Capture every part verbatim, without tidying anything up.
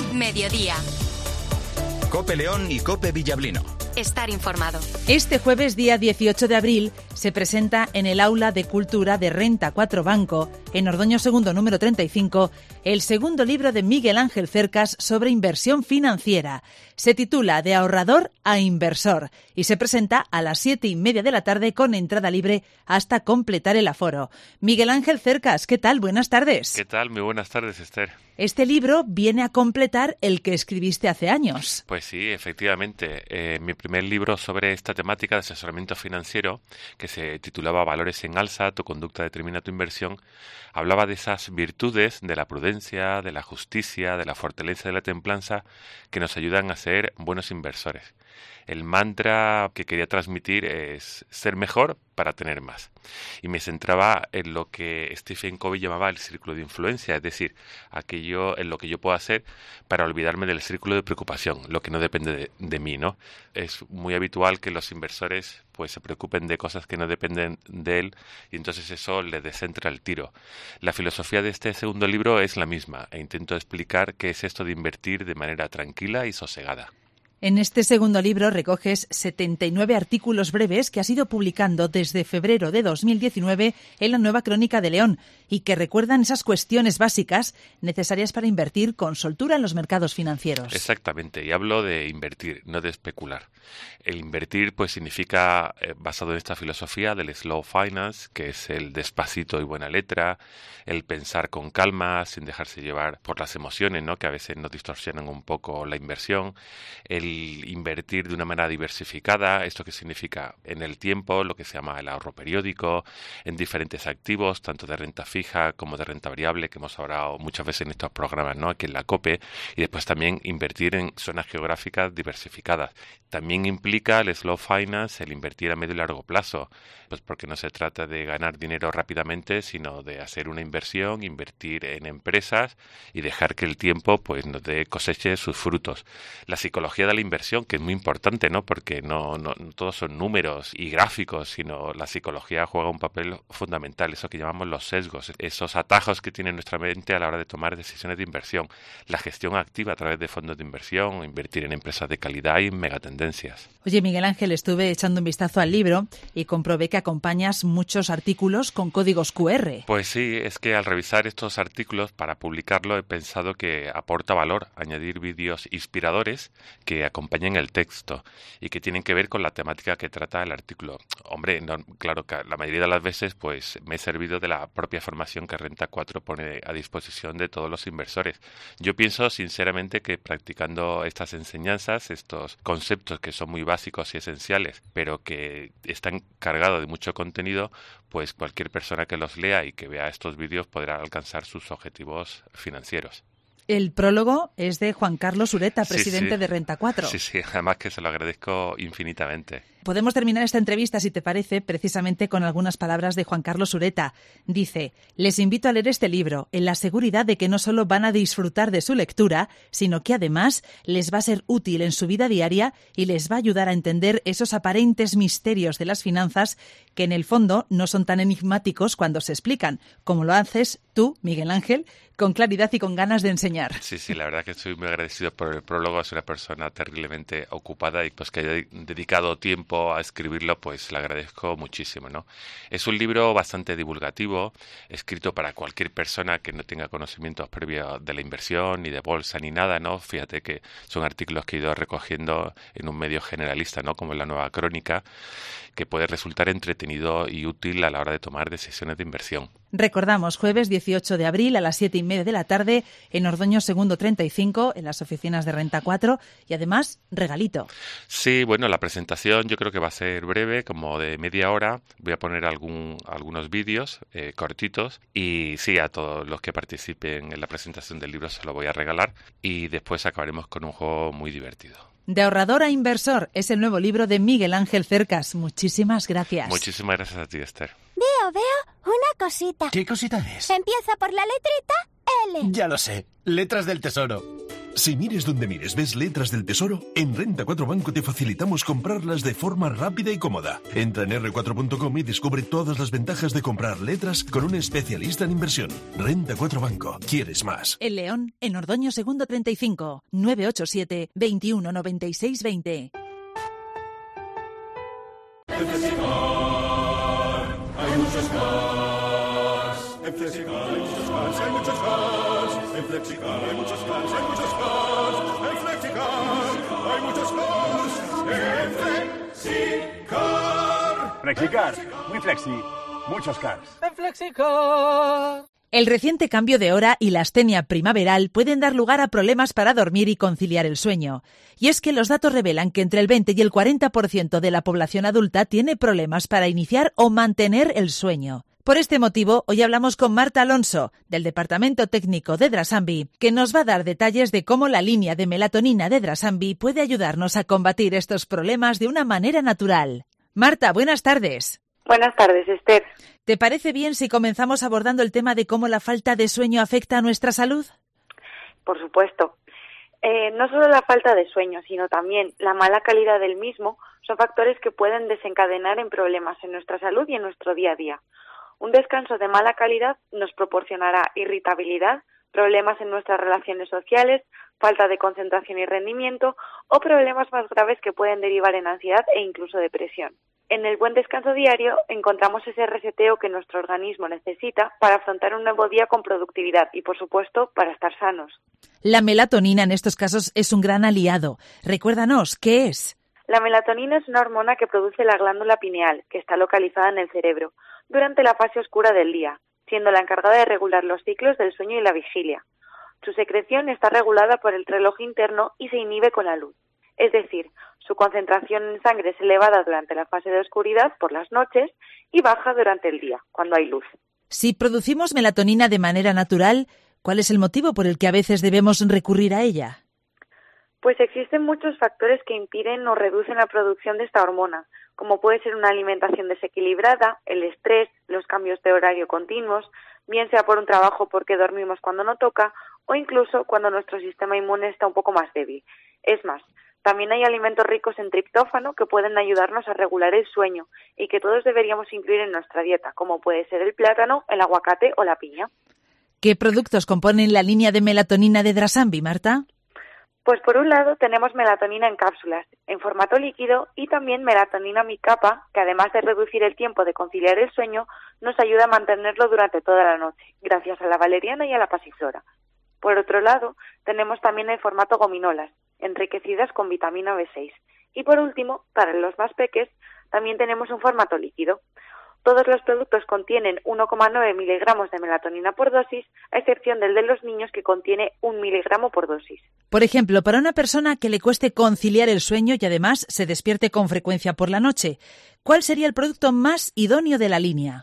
Mediodía. COPE León y COPE Villablino. Estar informado. Este jueves, día dieciocho de abril, se presenta en el Aula de Cultura de Renta cuatro Banco, en Ordoño Segundo número treinta y cinco, el segundo libro de Miguel Ángel Cercas sobre inversión financiera. Se titula De ahorrador a inversor y se presenta a las siete y media de la tarde con entrada libre hasta completar el aforo. Miguel Ángel Cercas, ¿qué tal? Buenas tardes. ¿Qué tal? Muy buenas tardes, Esther. Este libro viene a completar el que escribiste hace años. Pues sí, efectivamente. Eh, mi primer libro sobre esta temática de asesoramiento financiero, que se titulaba Valores en alza, tu conducta determina tu inversión, hablaba de esas virtudes de la prudencia, de la justicia, de la fortaleza y de la templanza que nos ayudan a ser buenos inversores. El mantra que quería transmitir es ser mejor para tener más. Y me centraba en lo que Stephen Covey llamaba el círculo de influencia, es decir, aquello en lo que yo puedo hacer para olvidarme del círculo de preocupación, lo que no depende de, de mí, ¿no? Es muy habitual que los inversores pues se preocupen de cosas que no dependen de él y entonces eso les descentra el tiro. La filosofía de este segundo libro es la misma e intento explicar qué es esto de invertir de manera tranquila y sosegada. En este segundo libro recoges setenta y nueve artículos breves que has ido publicando desde febrero de dos mil diecinueve en la Nueva Crónica de León y que recuerdan esas cuestiones básicas necesarias para invertir con soltura en los mercados financieros. Exactamente, y hablo de invertir, no de especular. El invertir pues significa, eh, basado en esta filosofía del slow finance, que es el despacito y buena letra, el pensar con calma, sin dejarse llevar por las emociones, ¿no?, que a veces nos distorsionan un poco la inversión, el invertir de una manera diversificada, esto que significa en el tiempo, lo que se llama el ahorro periódico, en diferentes activos, tanto de renta fija como de renta variable, que hemos hablado muchas veces en estos programas, ¿no?, aquí en la COPE, y después también invertir en zonas geográficas diversificadas. También implica el slow finance, el invertir a medio y largo plazo, pues porque no se trata de ganar dinero rápidamente, sino de hacer una inversión, invertir en empresas y dejar que el tiempo pues nos dé coseche sus frutos. La psicología de la inversión, que es muy importante, ¿no?, porque no, no, no todos son números y gráficos, sino la psicología juega un papel fundamental, eso que llamamos los sesgos, esos atajos que tiene nuestra mente a la hora de tomar decisiones de inversión, la gestión activa a través de fondos de inversión, invertir en empresas de calidad y megatendencias. Oye, Miguel Ángel, estuve echando un vistazo al libro y comprobé que acompañas muchos artículos con códigos cu erre. Pues sí, es que al revisar estos artículos para publicarlo he pensado que aporta valor añadir vídeos inspiradores que acompañen el texto y que tienen que ver con la temática que trata el artículo. Hombre, no, claro que la mayoría de las veces pues me he servido de la propia formación que Renta cuatro pone a disposición de todos los inversores. Yo pienso sinceramente que practicando estas enseñanzas, estos conceptos que son muy básicos y esenciales, pero que están cargados de mucho contenido, pues cualquier persona que los lea y que vea estos vídeos podrá alcanzar sus objetivos financieros. El prólogo es de Juan Carlos Ureta, presidente sí, sí. de Renta cuatro. Sí, sí, además que se lo agradezco infinitamente. Podemos terminar esta entrevista, si te parece, precisamente con algunas palabras de Juan Carlos Ureta. Dice, les invito a leer este libro en la seguridad de que no solo van a disfrutar de su lectura, sino que además les va a ser útil en su vida diaria y les va a ayudar a entender esos aparentes misterios de las finanzas que en el fondo no son tan enigmáticos cuando se explican, como lo haces tú, Miguel Ángel, con claridad y con ganas de enseñar. Sí, sí, la verdad que estoy muy agradecido por el prólogo. Es una persona terriblemente ocupada y pues que haya dedicado tiempo a escribirlo, pues le agradezco muchísimo, ¿no? Es un libro bastante divulgativo, escrito para cualquier persona que no tenga conocimientos previos de la inversión, ni de bolsa, ni nada, ¿no? Fíjate que son artículos que he ido recogiendo en un medio generalista, ¿no?, como en la Nueva Crónica, que puede resultar entretenido y útil a la hora de tomar decisiones de inversión. Recordamos, jueves dieciocho de abril a las siete y media de la tarde en Ordoño Segundo treinta y cinco, en las oficinas de Renta cuatro, y además, regalito. Sí, bueno, la presentación yo creo que va a ser breve, como de media hora. Voy a poner algún, algunos vídeos eh, cortitos y sí, a todos los que participen en la presentación del libro se lo voy a regalar y después acabaremos con un juego muy divertido. De ahorrador a inversor es el nuevo libro de Miguel Ángel Cercas. Muchísimas gracias. Muchísimas gracias a ti, Esther. Veo, veo una cosita. ¿Qué cosita es? Empieza por la letrita L. Ya lo sé. Letras del Tesoro. Si mires donde mires ves letras del tesoro, en Renta cuatro Banco te facilitamos comprarlas de forma rápida y cómoda. Entra en erre cuatro punto com y descubre todas las ventajas de comprar letras con un especialista en inversión. Renta cuatro Banco. ¿Quieres más? En León, en Ordoño Segundo treinta y cinco, nueve ocho siete, veintiuno noventa y seis veinte. En Flexicar hay muchos cars. En Flexicar hay muchos cars, hay muchos cars. En Flexicar hay muchos cars, hay muchos cars. En Flexicar hay muchos cars. En Flexicar. Flexicar, muy flexi, muchos cars. En Flexicar. El reciente cambio de hora y la astenia primaveral pueden dar lugar a problemas para dormir y conciliar el sueño. Y es que los datos revelan que entre el veinte y el cuarenta por ciento de la población adulta tiene problemas para iniciar o mantener el sueño. Por este motivo, hoy hablamos con Marta Alonso, del Departamento Técnico de Drasambi, que nos va a dar detalles de cómo la línea de melatonina de Drasambi puede ayudarnos a combatir estos problemas de una manera natural. Marta, buenas tardes. Buenas tardes, Esther. ¿Te parece bien si comenzamos abordando el tema de cómo la falta de sueño afecta a nuestra salud? Por supuesto. Eh, no solo la falta de sueño, sino también la mala calidad del mismo son factores que pueden desencadenar en problemas en nuestra salud y en nuestro día a día. Un descanso de mala calidad nos proporcionará irritabilidad, problemas en nuestras relaciones sociales, falta de concentración y rendimiento o problemas más graves que pueden derivar en ansiedad e incluso depresión. En el buen descanso diario encontramos ese reseteo que nuestro organismo necesita para afrontar un nuevo día con productividad y, por supuesto, para estar sanos. La melatonina en estos casos es un gran aliado. Recuérdanos, ¿qué es? La melatonina es una hormona que produce la glándula pineal, que está localizada en el cerebro, durante la fase oscura del día, siendo la encargada de regular los ciclos del sueño y la vigilia. Su secreción está regulada por el reloj interno y se inhibe con la luz. Es decir, su concentración en sangre es elevada durante la fase de oscuridad por las noches y baja durante el día, cuando hay luz. Si producimos melatonina de manera natural, ¿cuál es el motivo por el que a veces debemos recurrir a ella? Pues existen muchos factores que impiden o reducen la producción de esta hormona, como puede ser una alimentación desequilibrada, el estrés, los cambios de horario continuos, bien sea por un trabajo porque dormimos cuando no toca o incluso cuando nuestro sistema inmune está un poco más débil. Es más, también hay alimentos ricos en triptófano que pueden ayudarnos a regular el sueño y que todos deberíamos incluir en nuestra dieta, como puede ser el plátano, el aguacate o la piña. ¿Qué productos componen la línea de melatonina de Drasambi, Marta? Pues por un lado tenemos melatonina en cápsulas, en formato líquido, y también melatonina micapa, que además de reducir el tiempo de conciliar el sueño, nos ayuda a mantenerlo durante toda la noche, gracias a la valeriana y a la pasiflora. Por otro lado, tenemos también el formato gominolas, enriquecidas con vitamina B seis. Y por último, para los más peques, también tenemos un formato líquido. Todos los productos contienen uno coma nueve miligramos de melatonina por dosis, a excepción del de los niños que contiene un miligramo por dosis. Por ejemplo, para una persona que le cueste conciliar el sueño y además se despierte con frecuencia por la noche, ¿cuál sería el producto más idóneo de la línea?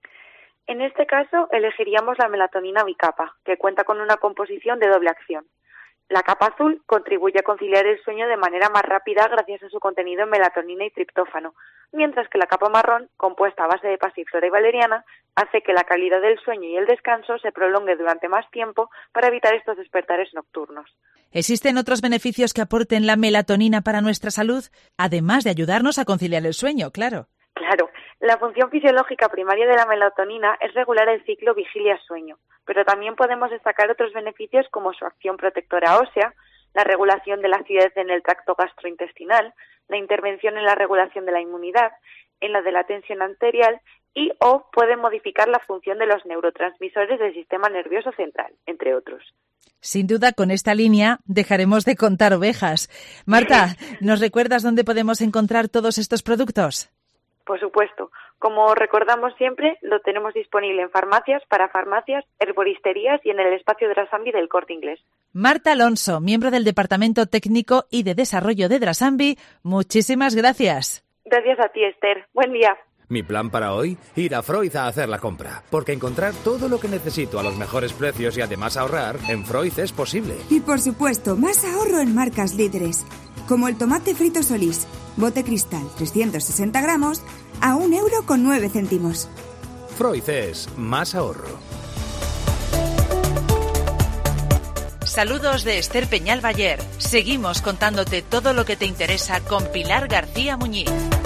En este caso, elegiríamos la melatonina bicapa, que cuenta con una composición de doble acción. La capa azul contribuye a conciliar el sueño de manera más rápida gracias a su contenido en melatonina y triptófano, mientras que la capa marrón, compuesta a base de pasiflora y valeriana, hace que la calidad del sueño y el descanso se prolongue durante más tiempo para evitar estos despertares nocturnos. ¿Existen otros beneficios que aporten la melatonina para nuestra salud, además de ayudarnos a conciliar el sueño, claro? Claro, la función fisiológica primaria de la melatonina es regular el ciclo vigilia-sueño, pero también podemos destacar otros beneficios como su acción protectora ósea, la regulación de la acidez en el tracto gastrointestinal, la intervención en la regulación de la inmunidad, en la de la tensión arterial y o puede modificar la función de los neurotransmisores del sistema nervioso central, entre otros. Sin duda, con esta línea dejaremos de contar ovejas. Marta, ¿nos recuerdas dónde podemos encontrar todos estos productos? Por supuesto. Como recordamos siempre, lo tenemos disponible en farmacias, para farmacias, herboristerías y en el espacio Drasambi del Corte Inglés. Marta Alonso, miembro del Departamento Técnico y de Desarrollo de Drasambi, muchísimas gracias. Gracias a ti, Esther. Buen día. Mi plan para hoy, ir a Freud a hacer la compra, porque encontrar todo lo que necesito a los mejores precios y además ahorrar, en Freud es posible. Y por supuesto, más ahorro en marcas líderes, como el tomate frito Solís, bote cristal, trescientos sesenta gramos, a un euro con nueve céntimos. Freud es más ahorro. Saludos de Esther Peñalbayer. Seguimos contándote todo lo que te interesa con Pilar García Muñiz.